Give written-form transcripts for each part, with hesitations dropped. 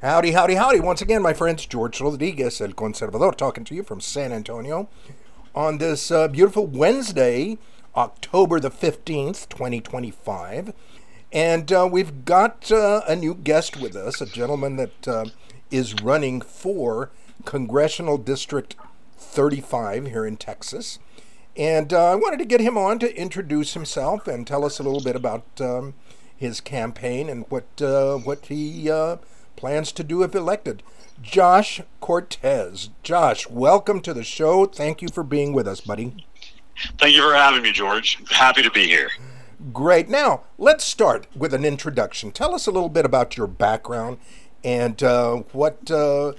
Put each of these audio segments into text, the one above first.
Howdy, howdy, howdy. Once again, my friends, George Rodriguez, El Conservador, talking to you from San Antonio on this beautiful Wednesday, October the 15th, 2025. And we've got a new guest with us, a gentleman that is running for Congressional District 35 here in Texas. And I wanted to get him on to introduce himself and tell us a little bit about his campaign and what he plans to do if elected. Josh Cortez. Josh, welcome to the show. Thank you for being with us, buddy. Thank you for having me, George. Happy to be here. Great. Now, let's start with an introduction. Tell us a little bit about your background and what your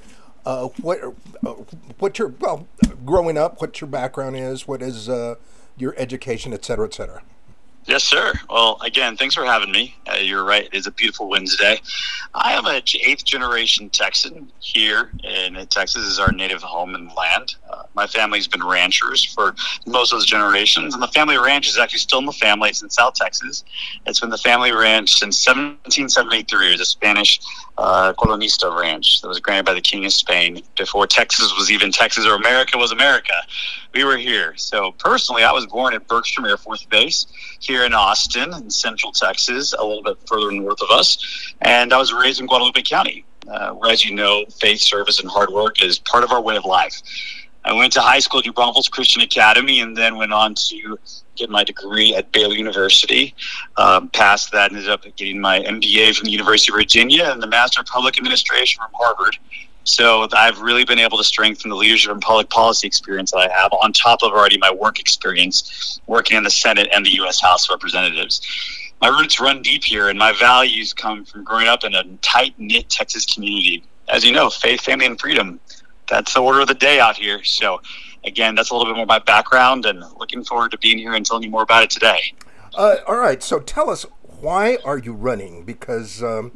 growing up, what your background is, what is your education, et cetera, et cetera. Yes, sir. Well, again, thanks for having me. You're right. It is a beautiful Wednesday. I am a eighth generation Texan here in Texas. This is our native home and land. My family's been ranchers for most of those generations, and the family ranch is actually still in the family. It's in South Texas. It's been the family ranch since 1773. It was a Spanish colonista ranch that was granted by the King of Spain before Texas was even Texas or America was America. We were here. So personally, I was born at Bergstrom Air Force Base here in Austin in central Texas, a little bit further north of us. And I was raised in Guadalupe County, where, as you know, faith, service, and hard work is part of our way of life. I went to high school at New Braunfels Christian Academy and then went on to get my degree at Baylor University. Past that, ended up getting my MBA from the University of Virginia and the Master of Public Administration from Harvard. So I've really been able to strengthen the leadership and public policy experience that I have on top of already my work experience working in the Senate and the U.S. House of Representatives. My roots run deep here, and my values come from growing up in a tight-knit Texas community. As you know, faith, family, and freedom. That's the order of the day out here. So, again, that's a little bit more my background, and looking forward to being here and telling you more about it today. All right, so tell us, why are you running? Because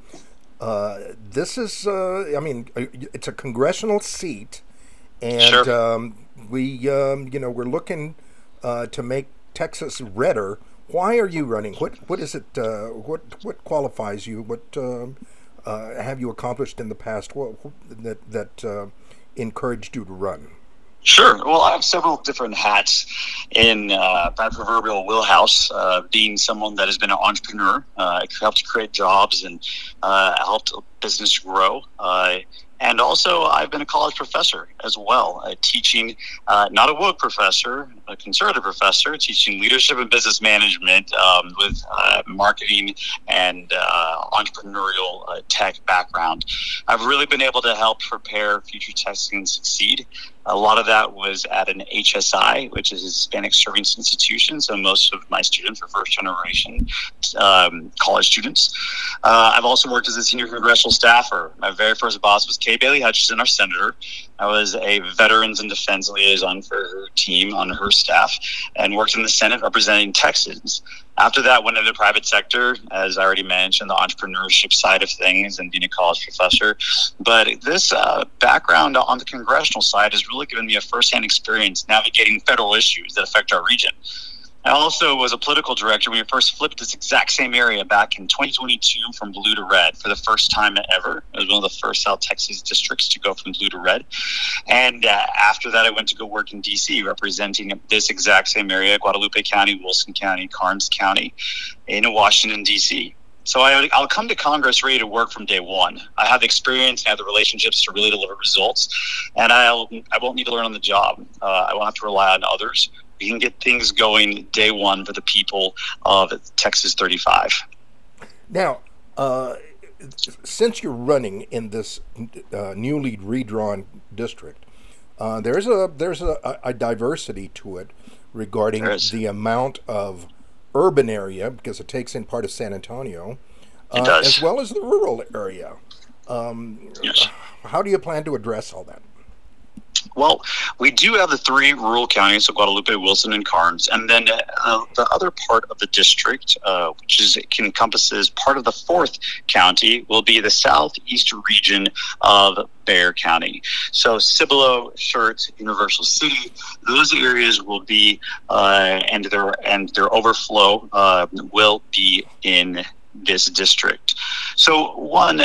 this is, it's a congressional seat, and Sure. we're looking to make Texas redder. Why are you running? What is it? What qualifies you? What have you accomplished in the past? That encouraged you to run? Sure. Well, I have several different hats in that proverbial wheelhouse, being someone that has been an entrepreneur, helped create jobs and helped business grow. And also, I've been a college professor as well, teaching, not a woke professor, a conservative professor, teaching leadership and business management with marketing and entrepreneurial tech background. I've really been able to help prepare future Texans succeed. A lot of that was at an HSI, which is a Hispanic Service Institution. So most of my students are first generation college students. I've also worked as a senior congressional staffer. My very first boss was Kay Bailey Hutchison, our senator. I was a veterans and defense liaison for her team on her staff and worked in the Senate representing Texans. After that, went into the private sector, as I already mentioned, the entrepreneurship side of things and being a college professor. But this background on the congressional side has really given me a firsthand experience navigating federal issues that affect our region. I also was a political director when we first flipped this exact same area back in 2022 from blue to red for the first time ever. It was one of the first South Texas districts to go from blue to red. And after that, I went to go work in D.C. representing this exact same area, Guadalupe County, Wilson County, Karnes County, in Washington, D.C. So I'll come to Congress ready to work from day one. I have the experience and I have the relationships to really deliver results, and I won't need to learn on the job. I won't have to rely on others. We can get things going day one for the people of Texas 35. Now, since you're running in this newly redrawn district, there's a diversity to it regarding the amount of urban area, because it takes in part of San Antonio, as well as the rural area. Yes. How do you plan to address all that? Well, we do have the three rural counties, so Guadalupe, Wilson, and Karnes. And then the other part of the district, which encompasses part of the fourth county, will be the southeast region of Bexar County. So Cibolo, Schertz, Universal City, those areas will be, and their overflow will be in this district. So one,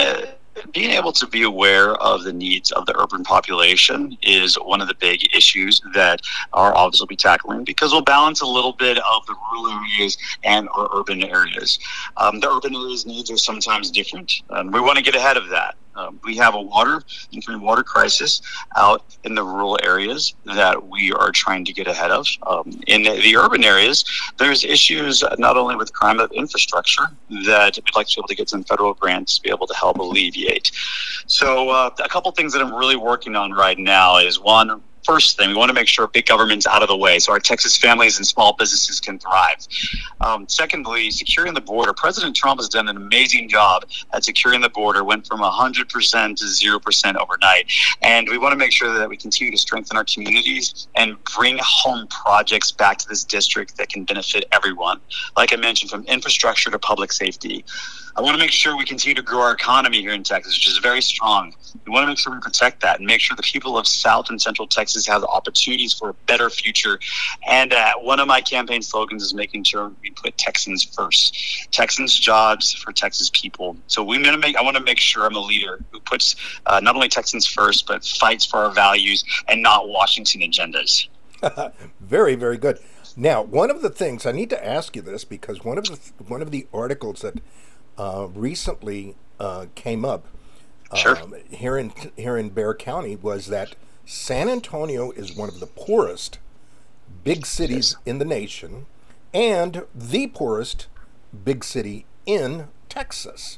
Being able to be aware of the needs of the urban population is one of the big issues that our office will be tackling, because we'll balance a little bit of the rural areas and our urban areas. The urban areas' needs are sometimes different. We want to get ahead of that. We have a water crisis out in the rural areas that we are trying to get ahead of. In the urban areas, there's issues not only with crime but infrastructure that we'd like to be able to get some federal grants to be able to help alleviate. So a couple things that I'm really working on right now is, one, first thing, we want to make sure big government's out of the way so our Texas families and small businesses can thrive. Secondly, securing the border. President Trump has done an amazing job at securing the border, went from 100% to 0% overnight. And we want to make sure that we continue to strengthen our communities and bring home projects back to this district that can benefit everyone. Like I mentioned, from infrastructure to public safety. I want to make sure we continue to grow our economy here in Texas, which is very strong. We want to make sure we protect that and make sure the people of South and Central Texas have the opportunities for a better future. And one of my campaign slogans is making sure we put Texans first. Texans jobs for Texas people. So I want to make sure I'm a leader who puts not only Texans first, but fights for our values and not Washington agendas. Very, very good. Now, one of the things I need to ask you this, because one of the articles that recently came up Sure. here in Bexar County was that San Antonio is one of the poorest big cities in the nation and the poorest big city in Texas.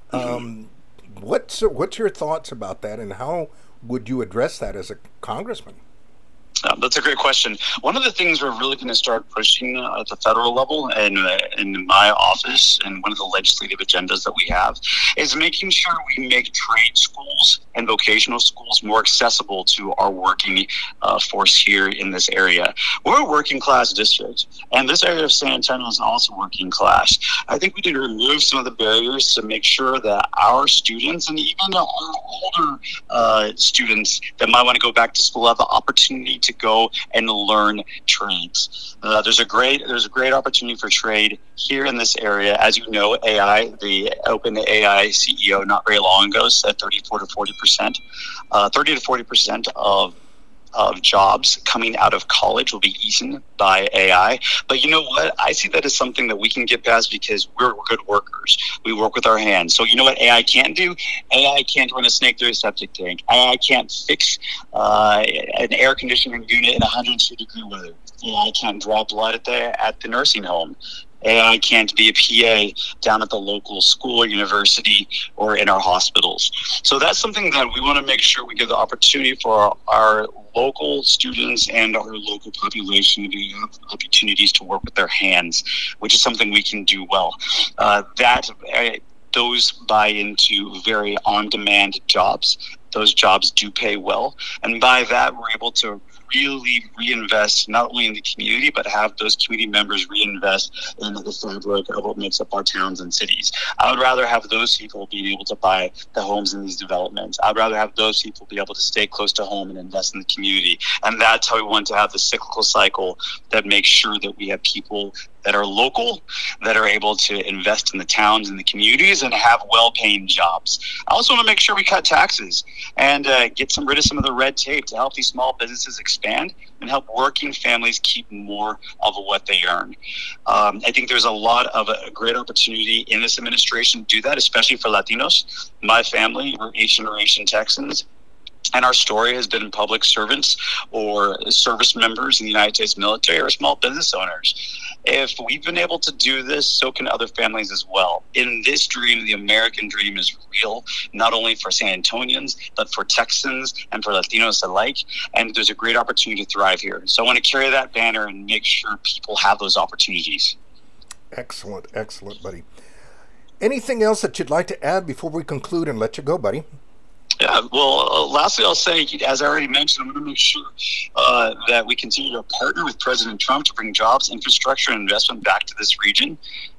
What's your thoughts about that, and how would you address that as a congressman? That's a great question. One of the things we're really going to start pushing at the federal level and in my office, and one of the legislative agendas that we have, is making sure we make trade schools and vocational schools more accessible to our working force here in this area. We're a working class district, and this area of San Antonio is also working class. I think we need to remove some of the barriers to make sure that our students, and even our older students that might want to go back to school, have the opportunity to go and learn trades. There's a great opportunity for trade here in this area. As you know, the OpenAI CEO not very long ago said 30 to 40% of jobs coming out of college will be eaten by AI. But you know what? I see that as something that we can get past because we're good workers. We work with our hands. So you know what AI can't do? AI can't run a snake through a septic tank. AI can't fix an air conditioning unit in 102-degree weather. AI can't draw blood at the nursing home. AI can't be a PA down at the local school, university, or in our hospitals. So that's something that we want to make sure we give the opportunity for our local students and our local population to have opportunities to work with their hands, which is something we can do well. Those buy into very on-demand jobs. Those jobs do pay well. And by that, we're able to really reinvest not only in the community, but have those community members reinvest in the fabric of what makes up our towns and cities. I would rather have those people being able to buy the homes in these developments. I'd rather have those people be able to stay close to home and invest in the community. And that's how we want to have the cyclical cycle that makes sure that we have people that are local, that are able to invest in the towns and the communities and have well-paying jobs. I also want to make sure we cut taxes and get rid of some of the red tape to help these small businesses expand and help working families keep more of what they earn. I think there's a lot of a great opportunity in this administration to do that, especially for Latinos. My family, we're eighth-generation Texans. And our story has been public servants or service members in the United States military or small business owners. If we've been able to do this, so can other families as well. In this dream, the American dream is real, not only for San Antonians, but for Texans and for Latinos alike. And there's a great opportunity to thrive here. So I want to carry that banner and make sure people have those opportunities. Excellent, buddy. Anything else that you'd like to add before we conclude and let you go, buddy? Yeah, well, lastly, I'll say, as I already mentioned, I'm going to make sure that we continue to partner with President Trump to bring jobs, infrastructure, and investment back to this region.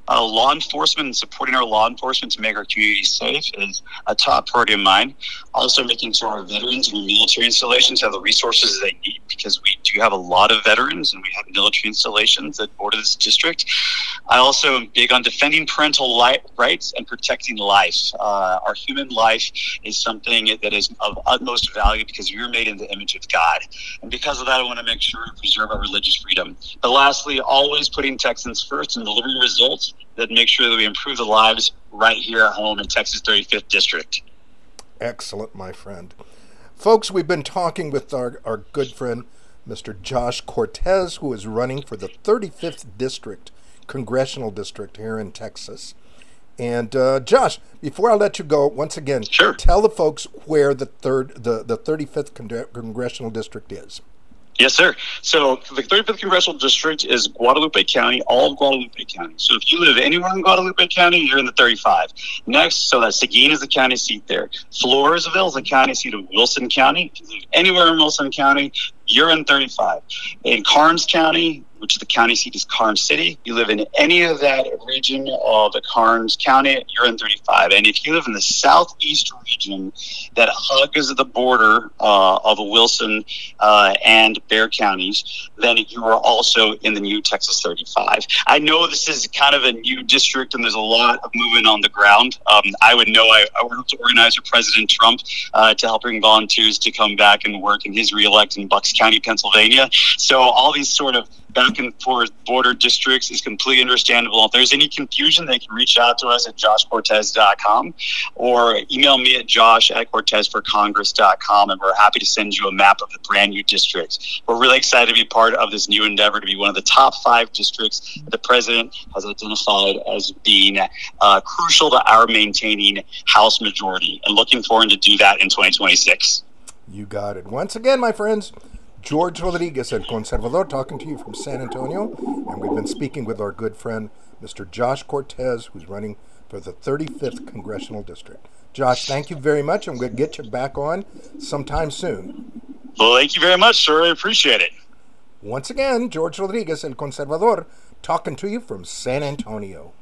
Law enforcement and supporting our law enforcement to make our communities safe is a top priority of mine. Also, making sure our veterans and military installations have the resources they need, because we do have a lot of veterans and we have military installations that border this district. I also am big on defending parental rights and protecting life. Our human life is something that is of utmost value because we were made in the image of God. And because of that, I want to make sure we preserve our religious freedom. But lastly, always putting Texans first and delivering results that make sure that we improve the lives right here at home in Texas 35th District. Excellent, my friend. Folks, we've been talking with our good friend, Mr. Josh Cortez, who is running for the 35th District, Congressional District here in Texas. And Josh, before I let you go, once again, Sure. Tell the folks where the 35th Congressional District is. Yes, sir. So the 35th Congressional District is Guadalupe County, all of Guadalupe County. So if you live anywhere in Guadalupe County, you're in the 35. Next, so that Seguin is the county seat there. Floresville is the county seat of Wilson County. If you live anywhere in Wilson County, you're in 35. In Karnes County, which is the county seat is Karnes City, you live in any of that region of the Karnes County, you're in 35. And if you live in the southeast region that hugs the border of Wilson and Bexar counties, then you are also in the new Texas 35. I know this is kind of a new district and there's a lot of movement on the ground. I would know I worked to organize with President Trump to help bring volunteers to come back and work in his reelect in Bucks County, Pennsylvania. So all these sort of back and forth border districts is completely understandable. If there's any confusion, they can reach out to us at joshcortez.com or email me at josh@cortezforcongress.com, and we're happy to send you a map of the brand new districts. We're really excited to be part of this new endeavor to be one of the top 5 districts that the president has identified as being crucial to our maintaining House majority, and looking forward to do that in 2026. You got it. Once again, my friends, George Rodriguez, El Conservador, talking to you from San Antonio, and we've been speaking with our good friend, Mr. Josh Cortez, who's running for the 35th Congressional District. Josh, thank you very much, and we'll get you back on sometime soon. Well, thank you very much, sir. I appreciate it. Once again, George Rodriguez, El Conservador, talking to you from San Antonio.